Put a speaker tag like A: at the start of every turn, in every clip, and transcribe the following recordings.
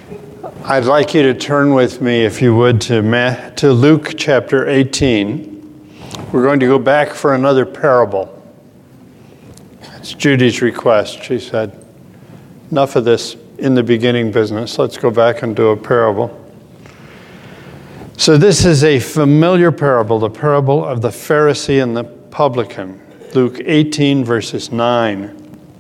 A: I'd like you to turn with me, if you would, to Luke chapter 18. We're going to go back for another parable. It's Judy's request. She said, enough of this in the beginning business. Let's go back and do a parable. So this is a familiar parable, the parable of the Pharisee and the publican. Luke 18, verses 9.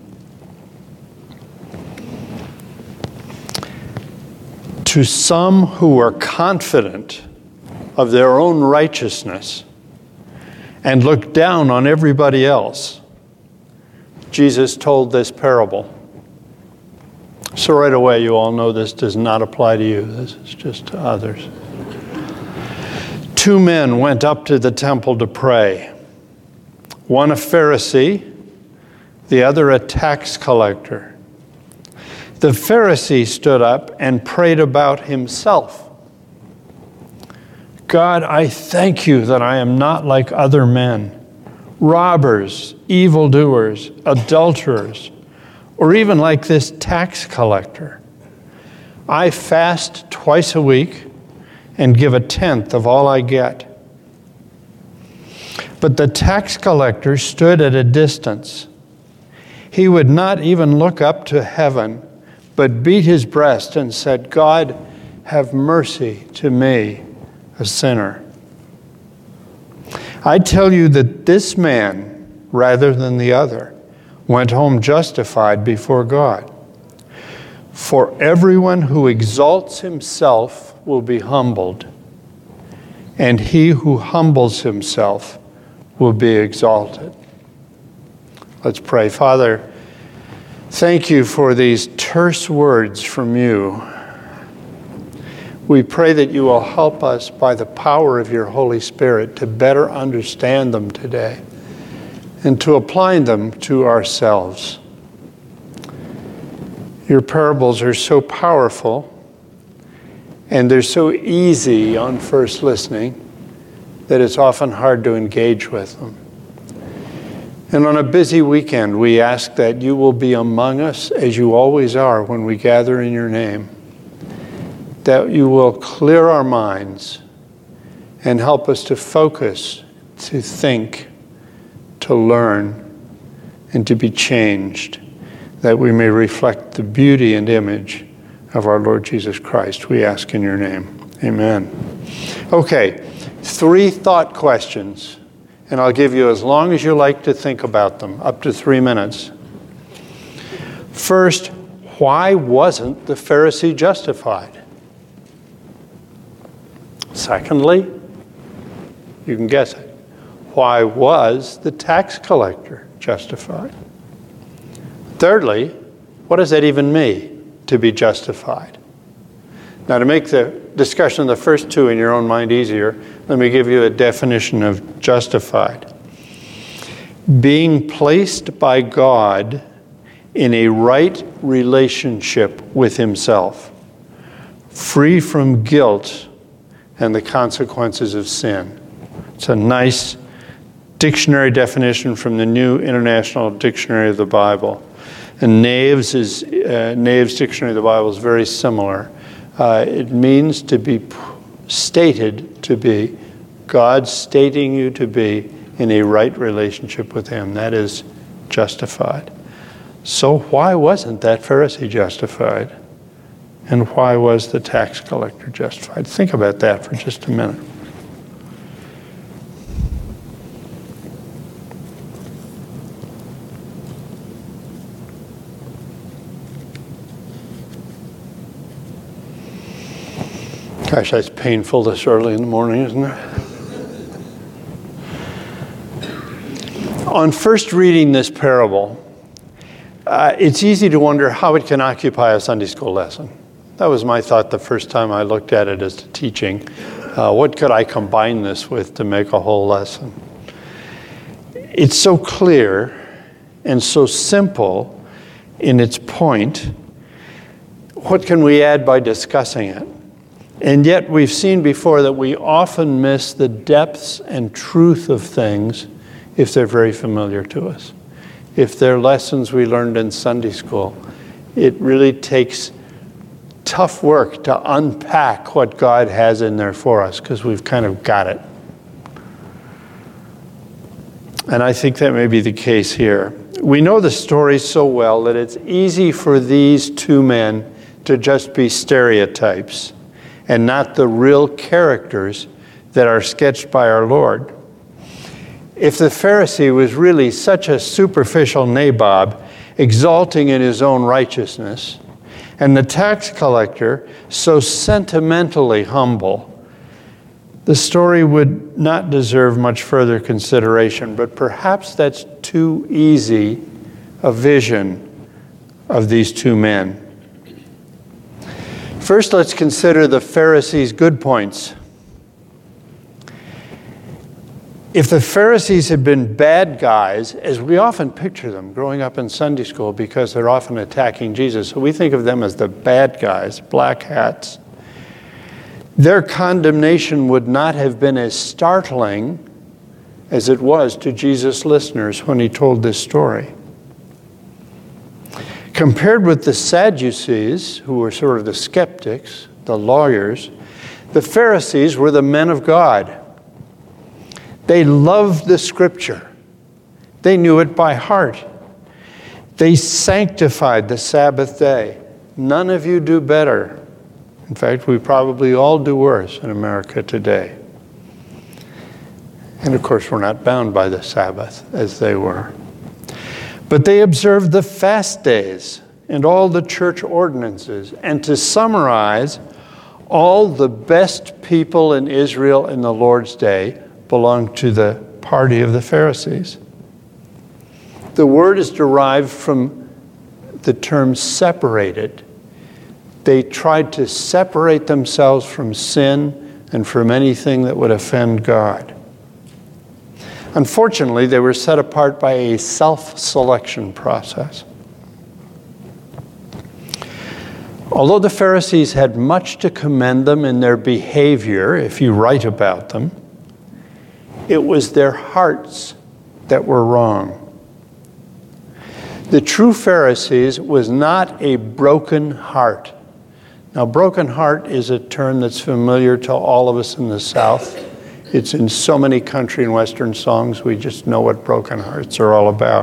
A: To some who were confident of their own righteousness and looked down on everybody else, Jesus told this parable. So right away, you all know this does not apply to you. This is just to others. 2 men went up to the temple to pray. One a Pharisee, the other a tax collector. The Pharisee stood up and prayed about himself. God, I thank you that I am not like other men, robbers, evildoers, adulterers, or even like this tax collector. I fast twice a week and give 1/10 of all I get. But the tax collector stood at a distance. He would not even look up to heaven, but beat his breast and said, God, have mercy to me, a sinner. I tell you that this man, rather than the other, went home justified before God. For everyone who exalts himself will be humbled, and he who humbles himself will be exalted. Let's pray. Father, thank you for these terse words from you. We pray that you will help us by the power of your Holy Spirit to better understand them today and to apply them to ourselves. Your parables are so powerful and they're so easy on first listening that it's often hard to engage with them. And on a busy weekend, we ask that you will be among us as you always are when we gather in your name, that you will clear our minds and help us to focus, to think, to learn, and to be changed, that we may reflect the beauty and image of our Lord Jesus Christ. We ask in your name. Amen. Okay, 3 thought questions. And I'll give you as long as you like to think about them, up to 3 minutes. First, why wasn't the Pharisee justified? Secondly, you can guess it. Why was the tax collector justified? Thirdly, what does that even mean, to be justified? Now, to make the discussion of the first 2 in your own mind easier, let me give you a definition of justified. Being placed by God in a right relationship with himself, free from guilt and the consequences of sin. It's a nice dictionary definition from the New International Dictionary of the Bible. And Nave's Dictionary of the Bible is very similar. It means to be stated to be, God stating you to be in a right relationship with him. That is justified. So why wasn't that Pharisee justified? And why was the tax collector justified? Think about that for just a minute. Gosh, that's painful this early in the morning, isn't it? On first reading this parable, it's easy to wonder how it can occupy a Sunday school lesson. That was my thought the first time I looked at it as a teaching. What could I combine this with to make a whole lesson? It's so clear and so simple in its point. What can we add by discussing it? And yet we've seen before that we often miss the depths and truth of things if they're very familiar to us. If they're lessons we learned in Sunday school, it really takes tough work to unpack what God has in there for us, because we've kind of got it. And I think that may be the case here. We know the story so well that it's easy for these two men to just be stereotypes and not the real characters that are sketched by our Lord. If the Pharisee was really such a superficial nabob, exalting in his own righteousness, and the tax collector so sentimentally humble, the story would not deserve much further consideration, but perhaps that's too easy a vision of these two men. First, let's consider the Pharisees' good points. If the Pharisees had been bad guys, as we often picture them growing up in Sunday school because they're often attacking Jesus, so we think of them as the bad guys, black hats, their condemnation would not have been as startling as it was to Jesus' listeners when he told this story. Compared with the Sadducees, who were sort of the skeptics, the lawyers, the Pharisees were the men of God. They loved the Scripture. They knew it by heart. They sanctified the Sabbath day. None of you do better. In fact, we probably all do worse in America today. And of course, we're not bound by the Sabbath as they were. But they observed the fast days and all the church ordinances. And to summarize, all the best people in Israel in the Lord's day belonged to the party of the Pharisees. The word is derived from the term separated. They tried to separate themselves from sin and from anything that would offend God. Unfortunately, they were set apart by a self-selection process. Although the Pharisees had much to commend them in their behavior, if you write about them, it was their hearts that were wrong. The true Pharisees was not a broken heart. Now, broken heart is a term that's familiar to all of us in the South. It's in so many country and Western songs, we just know what broken hearts are all about.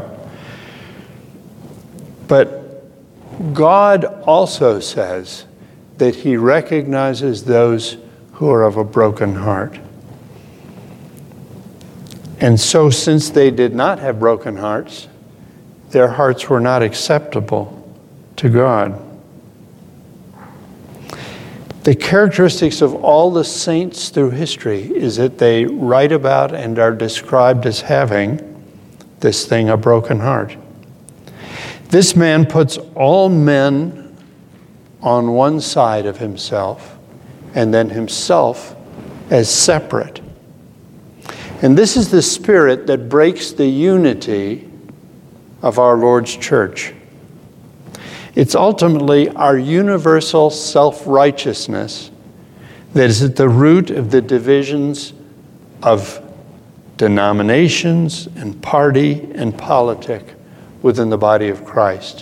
A: But God also says that he recognizes those who are of a broken heart. And so, since they did not have broken hearts, their hearts were not acceptable to God. The characteristics of all the saints through history is that they write about and are described as having this thing, a broken heart. This man puts all men on one side of himself and then himself as separate. And this is the spirit that breaks the unity of our Lord's church. It's ultimately our universal self-righteousness that is at the root of the divisions of denominations and party and politic within the body of Christ.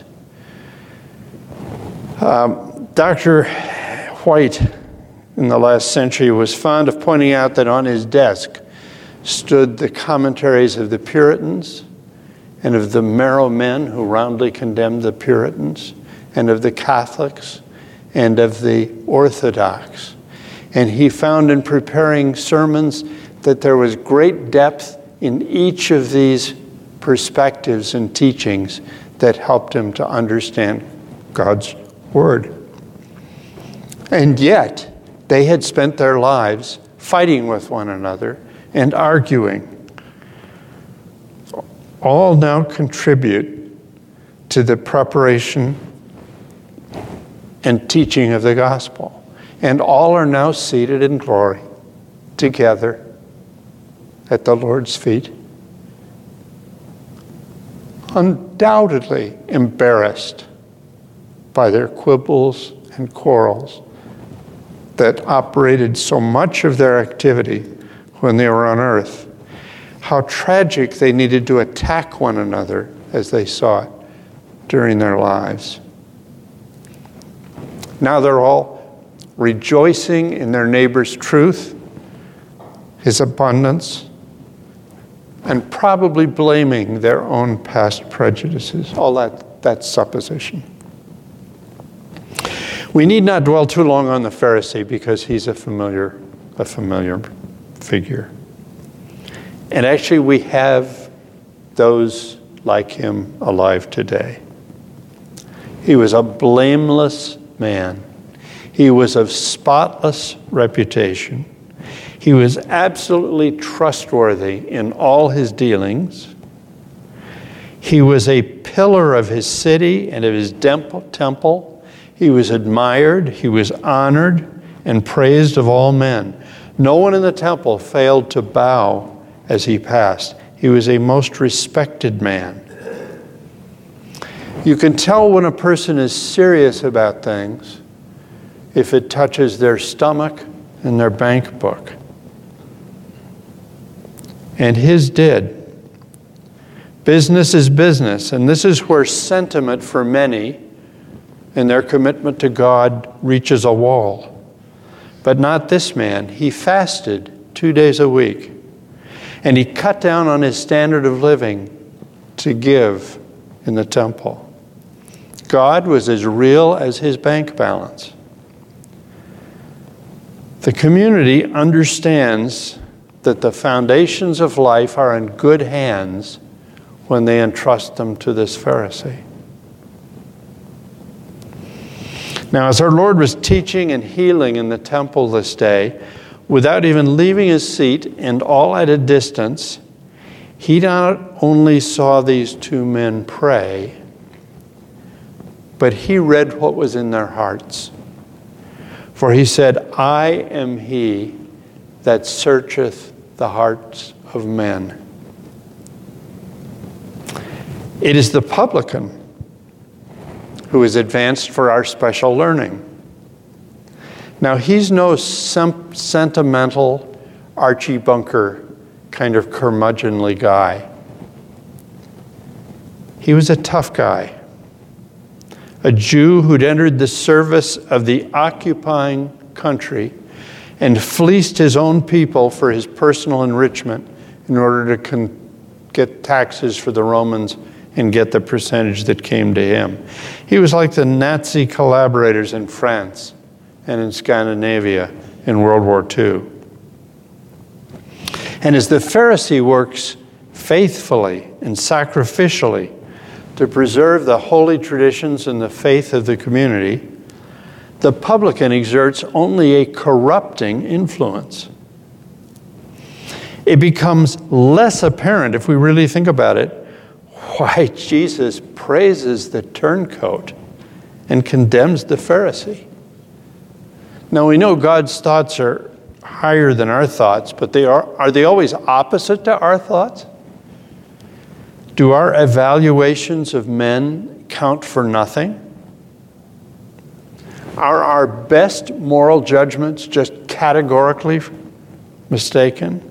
A: Dr. White in the last century was fond of pointing out that on his desk stood the commentaries of the Puritans and of the Marrow men who roundly condemned the Puritans, and of the Catholics, and of the Orthodox. And he found in preparing sermons that there was great depth in each of these perspectives and teachings that helped him to understand God's Word. And yet, they had spent their lives fighting with one another and arguing. All now contribute to the preparation and teaching of the gospel. And all are now seated in glory together at the Lord's feet. Undoubtedly embarrassed by their quibbles and quarrels that operated so much of their activity when they were on earth. How tragic they needed to attack one another as they saw it during their lives. Now they're all rejoicing in their neighbor's truth, his abundance, and probably blaming their own past prejudices. All that's supposition. We need not dwell too long on the Pharisee because he's a familiar figure. And actually we have those like him alive today. He was a blameless man. He was of spotless reputation. He was absolutely trustworthy in all his dealings. He was a pillar of his city and of his temple. He was admired, he was honored, and praised of all men. No one in the temple failed to bow as he passed. He was a most respected man. You can tell when a person is serious about things if it touches their stomach and their bank book. And his did. Business is business, and this is where sentiment for many and their commitment to God reaches a wall. But not this man. He fasted 2 days a week, and he cut down on his standard of living to give in the temple. God was as real as his bank balance. The community understands that the foundations of life are in good hands when they entrust them to this Pharisee. Now, as our Lord was teaching and healing in the temple this day, without even leaving his seat and all at a distance, he not only saw these two men pray, but he read what was in their hearts. For he said, I am he that searcheth the hearts of men. It is the publican who is advanced for our special learning. Now, he's no sentimental Archie Bunker kind of curmudgeonly guy. He was a tough guy, a Jew who'd entered the service of the occupying country and fleeced his own people for his personal enrichment in order to get taxes for the Romans and get the percentage that came to him. He was like the Nazi collaborators in France and in Scandinavia in World War II. And as the Pharisee works faithfully and sacrificially to preserve the holy traditions and the faith of the community, the publican exerts only a corrupting influence. It becomes less apparent, if we really think about it, why Jesus praises the turncoat and condemns the Pharisee. Now, we know God's thoughts are higher than our thoughts, but are they always opposite to our thoughts? Do our evaluations of men count for nothing? Are our best moral judgments just categorically mistaken?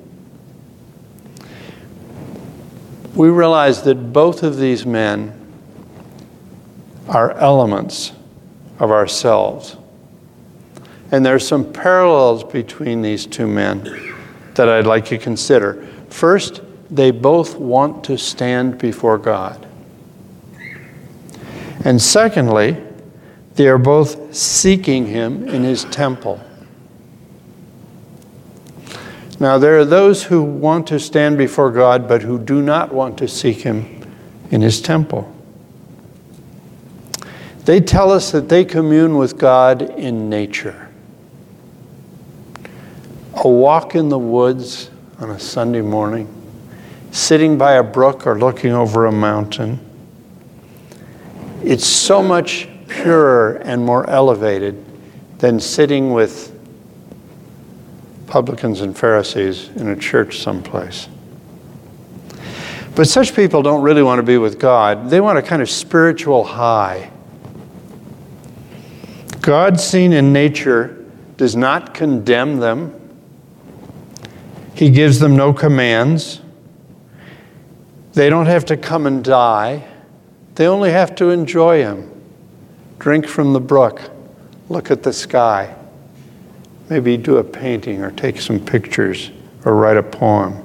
A: We realize that both of these men are elements of ourselves. And there are some parallels between these two men that I'd like you to consider. First, they both want to stand before God. And secondly, they are both seeking him in his temple. Now, there are those who want to stand before God, but who do not want to seek him in his temple. They tell us that they commune with God in nature. A walk in the woods on a Sunday morning, sitting by a brook or looking over a mountain. It's so much purer and more elevated than sitting with publicans and Pharisees in a church someplace. But such people don't really want to be with God. They want a kind of spiritual high. God seen in nature does not condemn them. He gives them no commands. They don't have to come and die. They only have to enjoy him, drink from the brook, look at the sky, maybe do a painting or take some pictures or write a poem.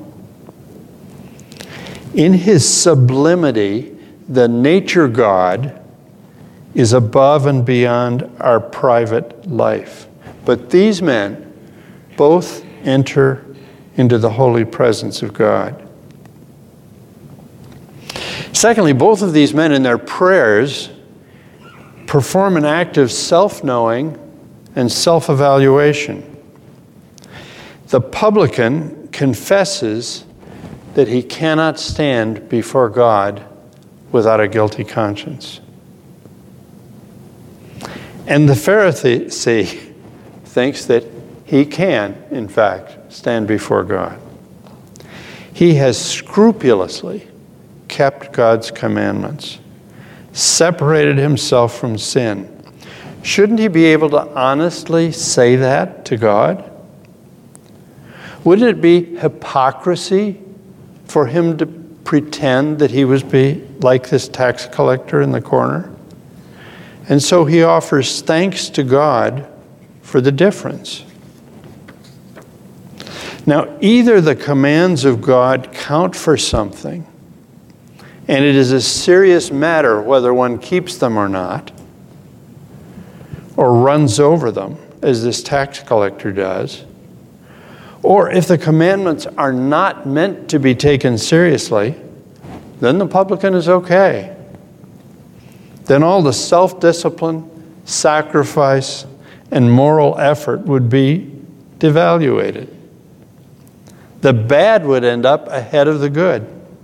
A: In his sublimity, the nature God is above and beyond our private life. But these men both enter into the holy presence of God. Secondly, both of these men in their prayers perform an act of self-knowing and self-evaluation. The publican confesses that he cannot stand before God without a guilty conscience. And the Pharisee thinks that he can, in fact, stand before God. He has scrupulously kept God's commandments, separated himself from sin. Shouldn't he be able to honestly say that to God? Wouldn't it be hypocrisy for him to pretend that he was like this tax collector in the corner? And so he offers thanks to God for the difference. Now, either the commands of God count for something, and it is a serious matter whether one keeps them or not, or runs over them, as this tax collector does, or if the commandments are not meant to be taken seriously, then the publican is okay. Then all the self-discipline, sacrifice, and moral effort would be devaluated. The bad would end up ahead of the good.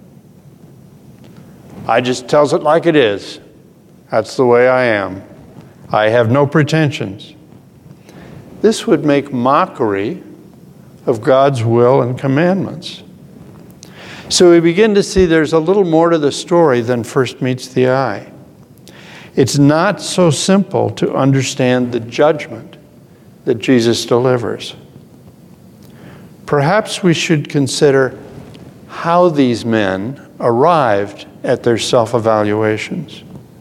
A: I just tells it like it is. That's the way I am. I have no pretensions. This would make mockery of God's will and commandments. So we begin to see there's a little more to the story than first meets the eye. It's not so simple to understand the judgment that Jesus delivers. Perhaps we should consider how these men arrived at their self-evaluations.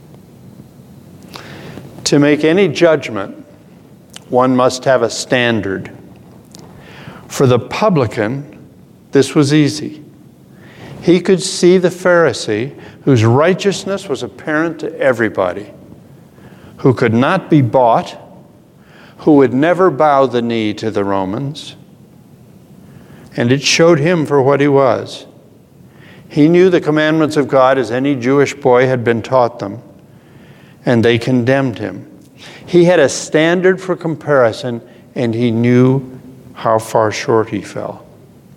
A: To make any judgment, one must have a standard. For the publican, this was easy. He could see the Pharisee, whose righteousness was apparent to everybody, who could not be bought, who would never bow the knee to the Romans, and it showed him for what he was. He knew the commandments of God as any Jewish boy had been taught them, and they condemned him. He had a standard for comparison, and he knew how far short he fell.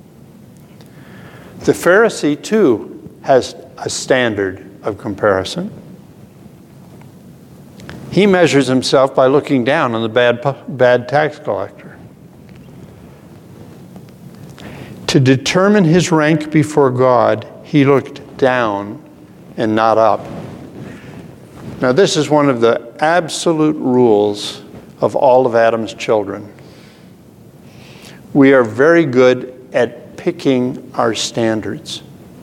A: The Pharisee, too, has a standard of comparison. He measures himself by looking down on the bad tax collector. To determine his rank before God, he looked down and not up. Now, this is one of the absolute rules of all of Adam's children. We are very good at picking our standards.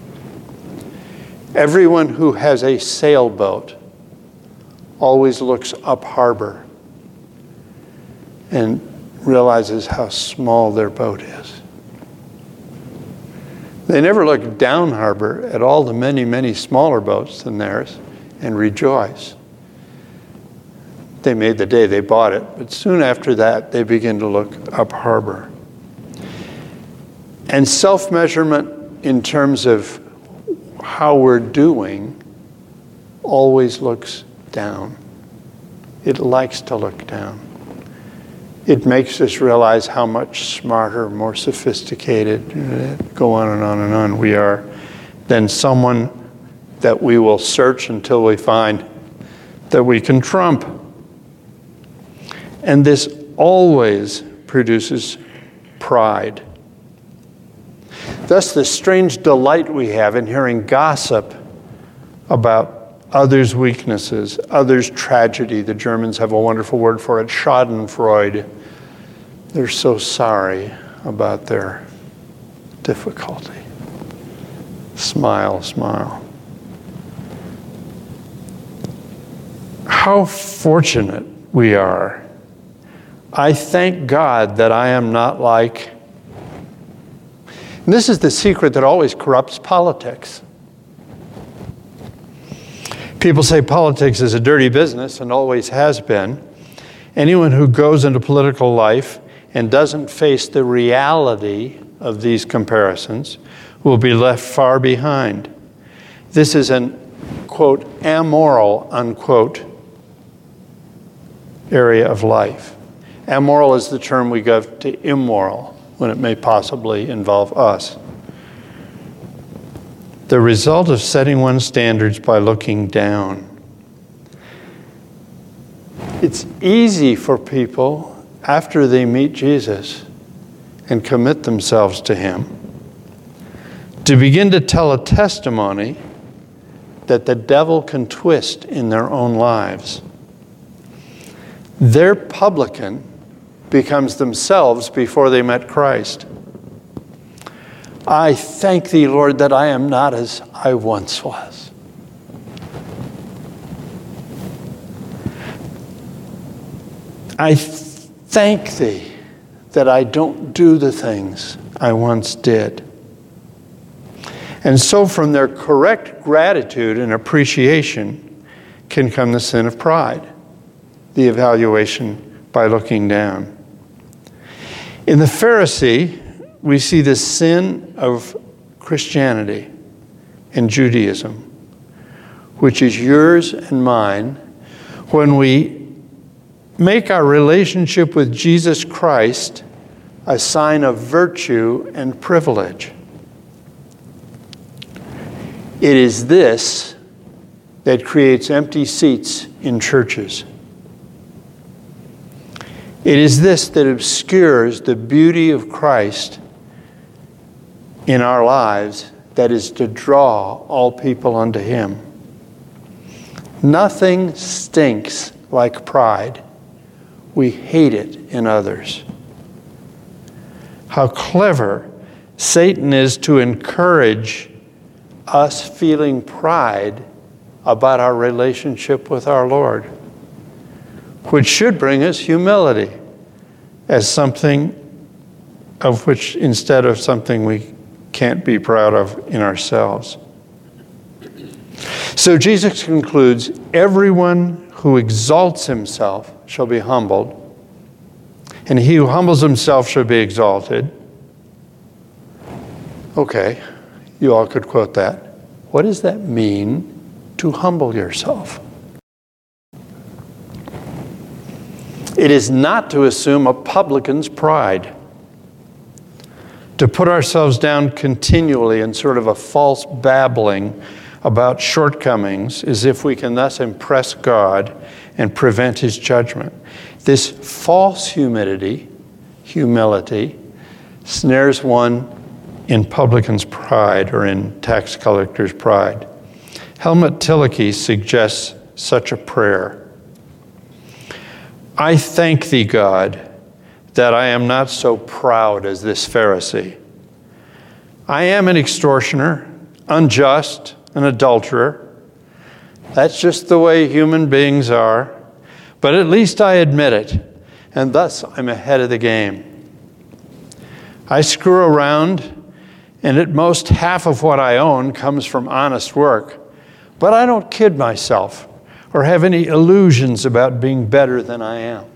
A: Everyone who has a sailboat always looks up harbor and realizes how small their boat is. They never look down harbor at all the many, many smaller boats than theirs and rejoice. They made the day they bought it, but soon after that, they begin to look up harbor. And self-measurement in terms of how we're doing always looks down. It likes to look down. It makes us realize how much smarter, more sophisticated, go on and on and on we are than someone that we will search until we find that we can trump. And this always produces pride. Thus, the strange delight we have in hearing gossip about others' weaknesses, others' tragedy. The Germans have a wonderful word for it, Schadenfreude. They're so sorry about their difficulty. Smile, smile. How fortunate we are I thank God that I am not like. And this is the secret that always corrupts politics. People say politics is a dirty business and always has been. Anyone who goes into political life and doesn't face the reality of these comparisons will be left far behind. This is an, quote, amoral, unquote, area of life. Amoral is the term we give to immoral when it may possibly involve us. The result of setting one's standards by looking down. It's easy for people, after they meet Jesus and commit themselves to Him, to begin to tell a testimony that the devil can twist in their own lives. Their publican becomes themselves before they met Christ. I thank thee, Lord, that I am not as I once was. I thank thee that I don't do the things I once did. And so from their correct gratitude and appreciation can come the sin of pride, the evaluation by looking down. In the Pharisee, we see the sin of Christianity and Judaism, which is yours and mine, when we make our relationship with Jesus Christ a sign of virtue and privilege. It is this that creates empty seats in churches. It is this that obscures the beauty of Christ in our lives, that is to draw all people unto Him. Nothing stinks like pride. We hate it in others. How clever Satan is to encourage us feeling pride about our relationship with our Lord, which should bring us humility as something of which, instead of something we can't be proud of in ourselves. So Jesus concludes, everyone who exalts himself shall be humbled, and he who humbles himself shall be exalted. Okay, you all could quote that. What does that mean, to humble yourself? It is not to assume a publican's pride, to put ourselves down continually in sort of a false babbling about shortcomings as if we can thus impress God and prevent His judgment. This false humility snares one in publican's pride or in tax collector's pride. Helmut Tillich suggests such a prayer. I thank thee, God, that I am not so proud as this Pharisee. I am an extortioner, unjust, an adulterer. That's just the way human beings are. But at least I admit it, and thus I'm ahead of the game. I screw around, and at most half of what I own comes from honest work. But I don't kid myself or have any illusions about being better than I am.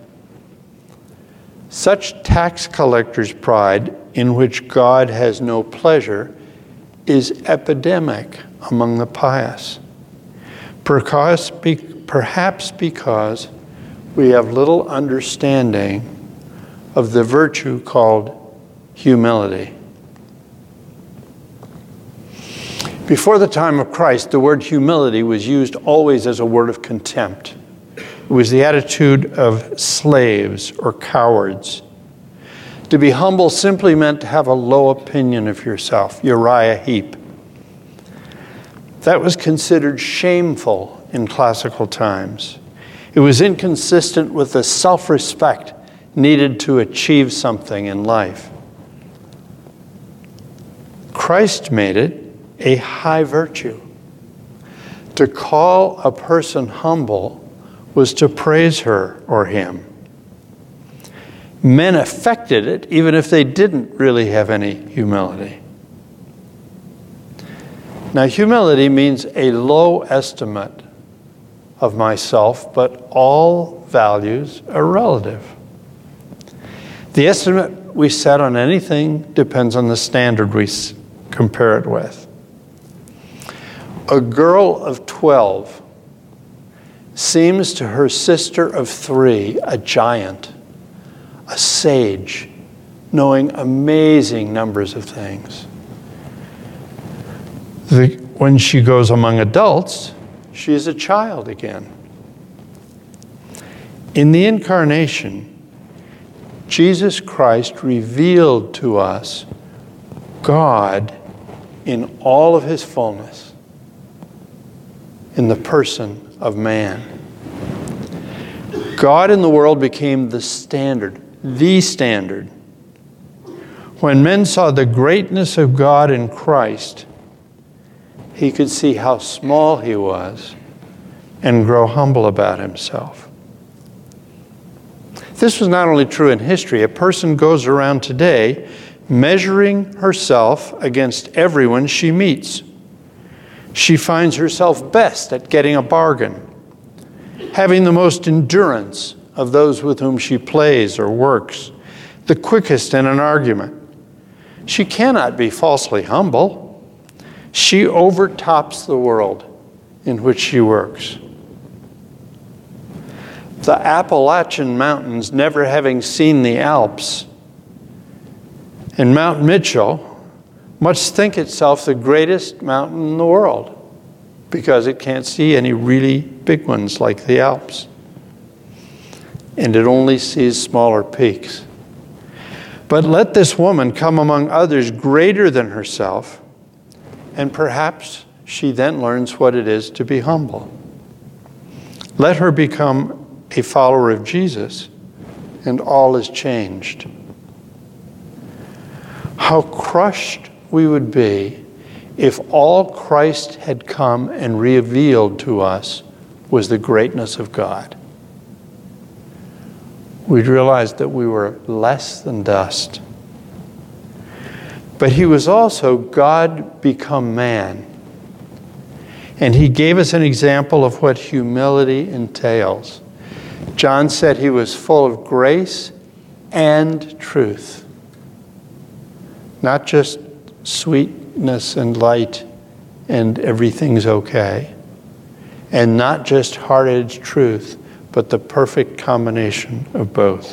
A: Such tax collector's pride, in which God has no pleasure, is epidemic among the pious. Perhaps because we have little understanding of the virtue called humility. Before the time of Christ, the word humility was used always as a word of contempt. It was the attitude of slaves or cowards. To be humble simply meant to have a low opinion of yourself, Uriah Heep. That was considered shameful in classical times. It was inconsistent with the self-respect needed to achieve something in life. Christ made it a high virtue. To call a person humble was to praise her or him. Men affected it even if they didn't really have any humility. Now, humility means a low estimate of myself, but all values are relative. The estimate we set on anything depends on the standard we compare it with. A girl of 12 seems to her sister of 3 a giant, a sage, knowing amazing numbers of things. When she goes among adults, she is a child again. In the Incarnation, Jesus Christ revealed to us God in all of his fullness, in the person of man. God in the world became the standard. When men saw the greatness of God in Christ, he could see how small he was and grow humble about himself. This was not only true in history. A person goes around today measuring herself against everyone she meets. She finds herself best at getting a bargain, having the most endurance of those with whom she plays or works, the quickest in an argument. She cannot be falsely humble. She overtops the world in which she works. The Appalachian Mountains, never having seen the Alps, and Mount Mitchell must think itself the greatest mountain in the world because it can't see any really big ones like the Alps. And it only sees smaller peaks. But let this woman come among others greater than herself, and perhaps she then learns what it is to be humble. Let her become a follower of Jesus, and all is changed. How crushed we would be if all Christ had come and revealed to us was the greatness of God. We'd realize that we were less than dust. But he was also God become man. And he gave us an example of what humility entails. John said he was full of grace and truth. Not just sweetness and light and everything's okay. And not just hard-edged truth, but the perfect combination of both.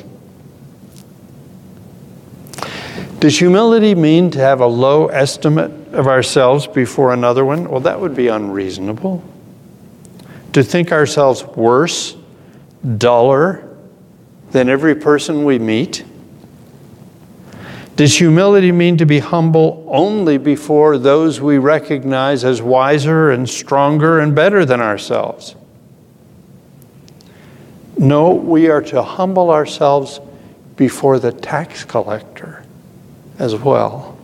A: Does humility mean to have a low estimate of ourselves before another one? Well, that would be unreasonable. To think ourselves worse, duller than every person we meet? Does humility mean to be humble only before those we recognize as wiser and stronger and better than ourselves? No, we are to humble ourselves before the tax collector as well.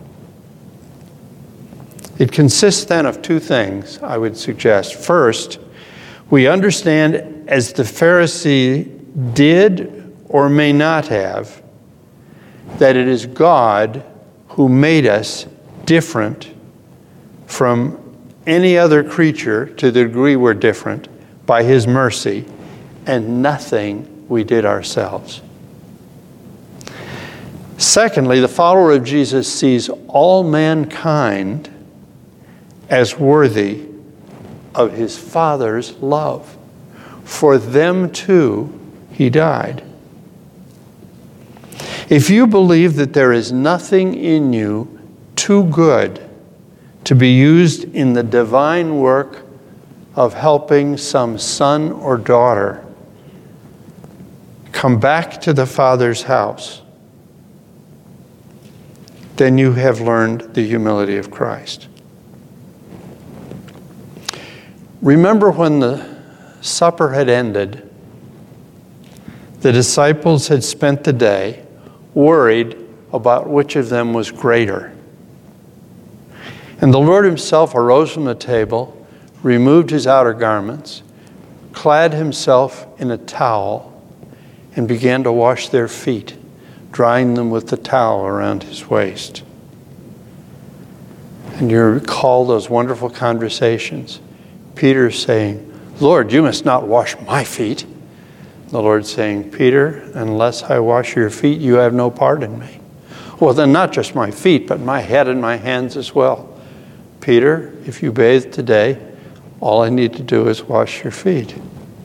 A: It consists then of two things, I would suggest. First, we understand, as the Pharisee did or may not have, that it is God who made us different from any other creature to the degree we're different by his mercy, and nothing we did ourselves. Secondly, the follower of Jesus sees all mankind as worthy of his Father's love. For them too, he died. If you believe that there is nothing in you too good to be used in the divine work of helping some son or daughter come back to the Father's house, then you have learned the humility of Christ. Remember when the supper had ended, the disciples had spent the day worried about which of them was greater. And the Lord himself arose from the table, removed his outer garments, clad himself in a towel, and began to wash their feet, drying them with the towel around his waist. And you recall those wonderful conversations. Peter saying, Lord, you must not wash my feet. The Lord saying, Peter, unless I wash your feet, you have no part in me. Well, then not just my feet, but my head and my hands as well. Peter, if you bathe today, all I need to do is wash your feet.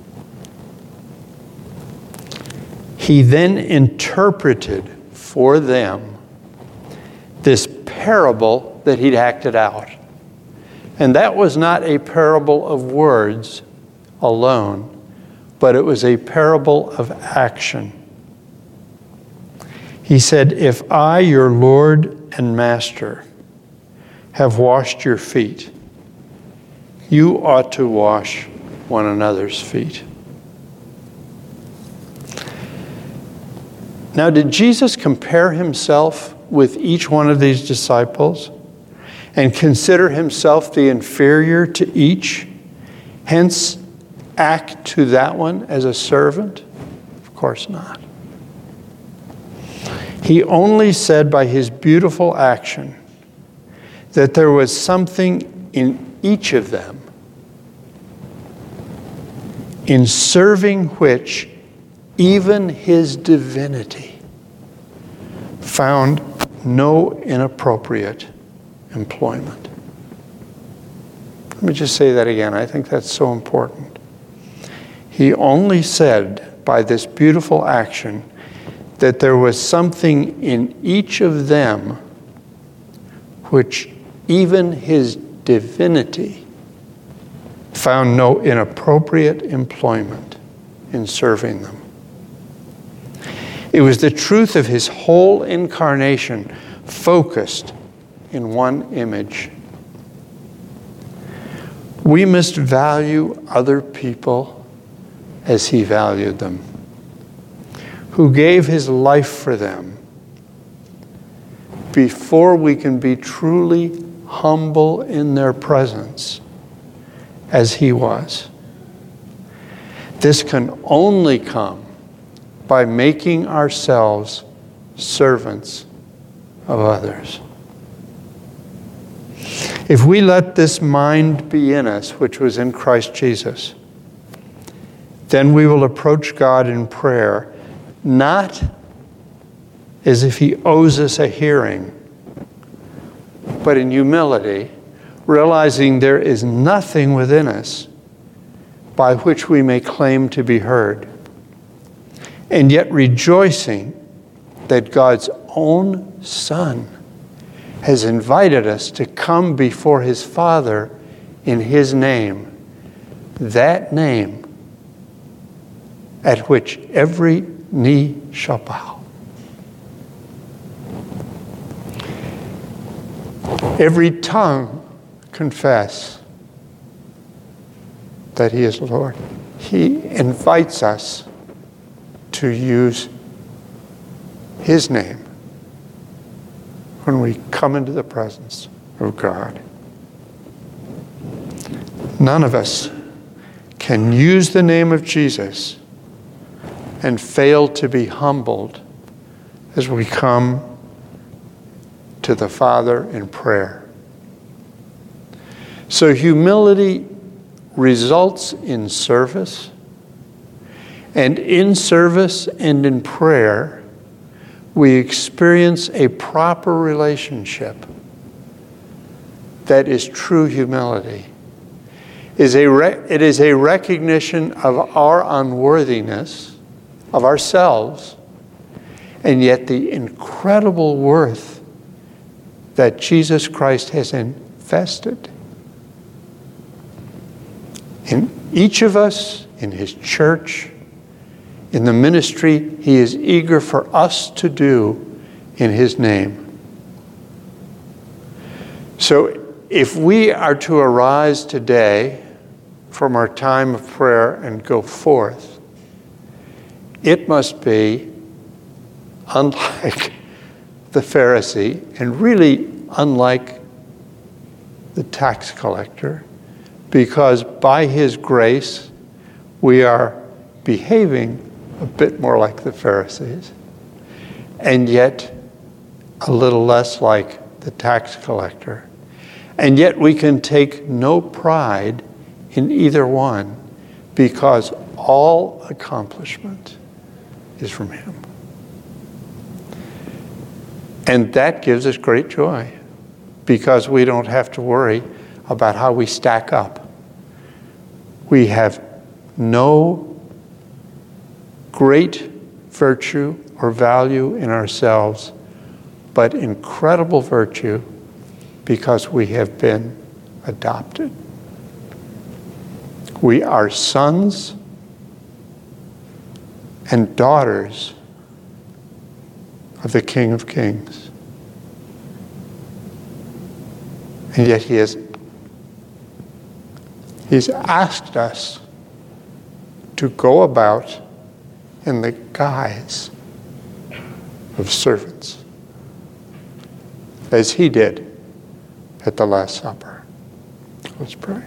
A: He then interpreted for them this parable that he'd acted out. And that was not a parable of words alone, but it was a parable of action. He said, if I, your Lord and Master, have washed your feet, you ought to wash one another's feet. Now, did Jesus compare himself with each one of these disciples and consider himself the inferior to each, hence act to that one as a servant? Of course not. He only said by his beautiful action that there was something in each of them in serving which even his divinity found no inappropriate employment. Let me just say that again. I think that's so important. He only said by this beautiful action that there was something in each of them which even his divinity found no inappropriate employment in serving them. It was the truth of his whole incarnation focused in one image. We must value other people as he valued them, who gave his life for them, before we can be truly humble in their presence as he was. This can only come by making ourselves servants of others. If we let this mind be in us, which was in Christ Jesus, then we will approach God in prayer, not as if he owes us a hearing, but in humility, realizing there is nothing within us by which we may claim to be heard, and yet rejoicing that God's own Son has invited us to come before his Father in his name, that name at which every knee shall bow. Every tongue confess that he is Lord. He invites us to use his name when we come into the presence of God. None of us can use the name of Jesus and fail to be humbled as we come to the Father in prayer. So humility results in service, and in service and in prayer, we experience a proper relationship that is true humility. It is a recognition of our unworthiness, of ourselves, and yet the incredible worth that Jesus Christ has invested in each of us, in his church, in the ministry he is eager for us to do in his name. So if we are to arise today from our time of prayer and go forth, it must be unlike the Pharisee and really unlike the tax collector, because by his grace we are behaving a bit more like the Pharisees. and yet a little less like the tax collector. And yet we can take no pride in either one, because all accomplishment is from him. And that gives us great joy, because we don't have to worry about how we stack up. We have no great virtue or value in ourselves, but incredible virtue because we have been adopted. We are sons and daughters of the King of Kings. And yet he's asked us to go about in the guise of servants, as he did at the Last Supper. Let's pray.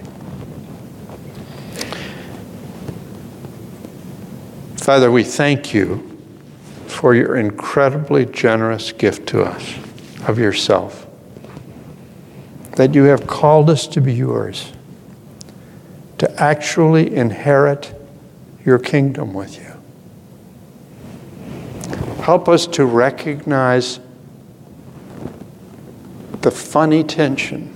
A: Father, we thank you for your incredibly generous gift to us of yourself, that you have called us to be yours, to actually inherit your kingdom with you. Help us to recognize the funny tension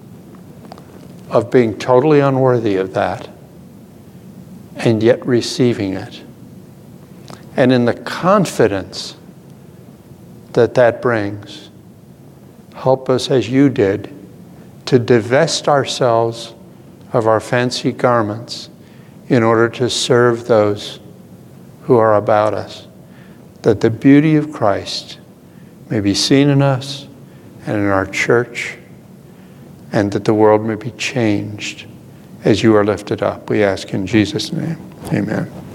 A: of being totally unworthy of that and yet receiving it. And in the confidence that that brings, help us, as you did, to divest ourselves of our fancy garments in order to serve those who are about us, that the beauty of Christ may be seen in us and in our church, and that the world may be changed as you are lifted up. We ask in Jesus' name. Amen.